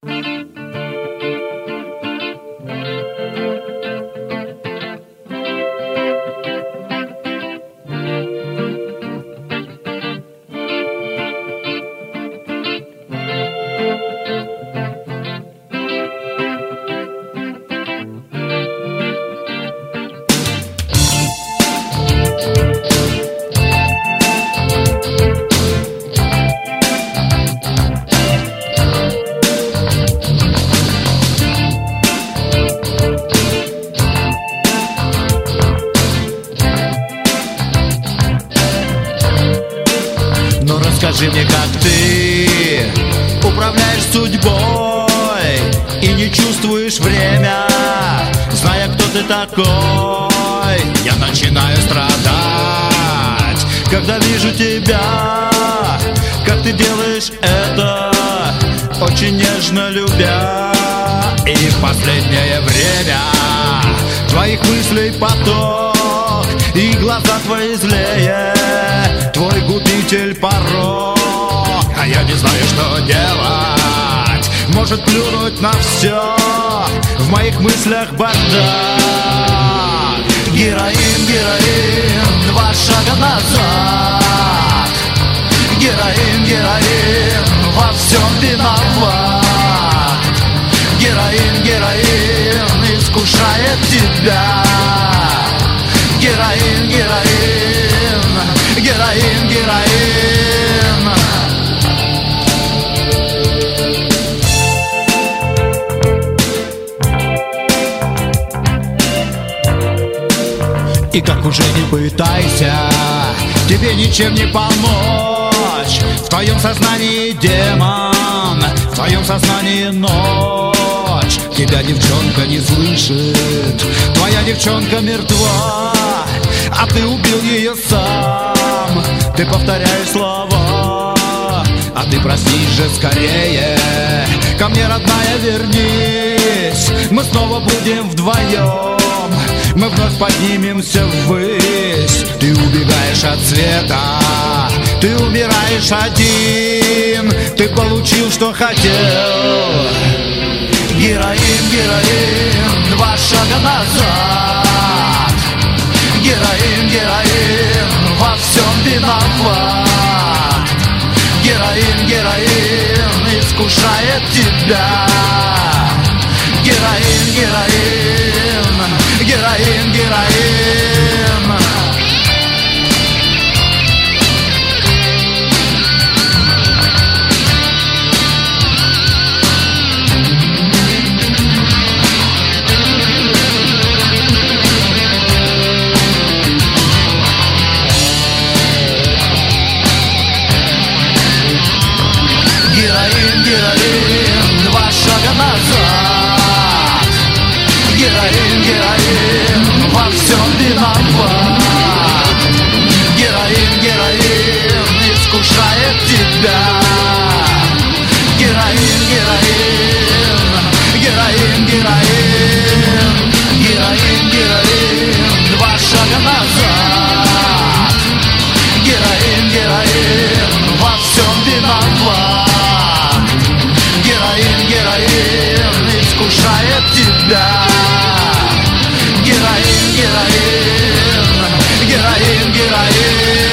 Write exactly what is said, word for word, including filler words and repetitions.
Скажи мне, как ты управляешь судьбой и не чувствуешь время, зная, кто ты такой. Я начинаю страдать, когда вижу тебя, как ты делаешь это, очень нежно любя. И в последнее время твоих мыслей поток, и глаза твои злее, твой губитель порок. А я не знаю, что делать, может плюнуть на все, в моих мыслях бардак. Героин, героин, два шага назад. Героин, героин, во всем виноват. Героин, героин, искушает тебя. Героин, героин, героин, героин. И как уже не пытайся, тебе ничем не помочь. В твоем сознании демон, в твоем сознании ночь. Тебя девчонка не слышит, твоя девчонка мертва, а ты убил ее сам. Ты повторяешь слова, а ты проснись же скорее. Ко мне, родная, вернись, мы снова будем вдвоем. Мы вновь поднимемся ввысь. Ты убегаешь от света, ты умираешь один. Ты получил, что хотел. Героин, героин, два шага назад. Героин, героин, во всем виноват. Героин, героин, искушает тебя. Героин, героин, героин, героин. Героин, героин, два шага назад. Героин, героин, во всем виноват. Героин, героин, искушает тебя. Героин, героин, героин, героин. Героин, героин, два шага назад. Героин, героин, во всем виноват. Героин, героин, искушает тебя. Героин, героин, героин, героин.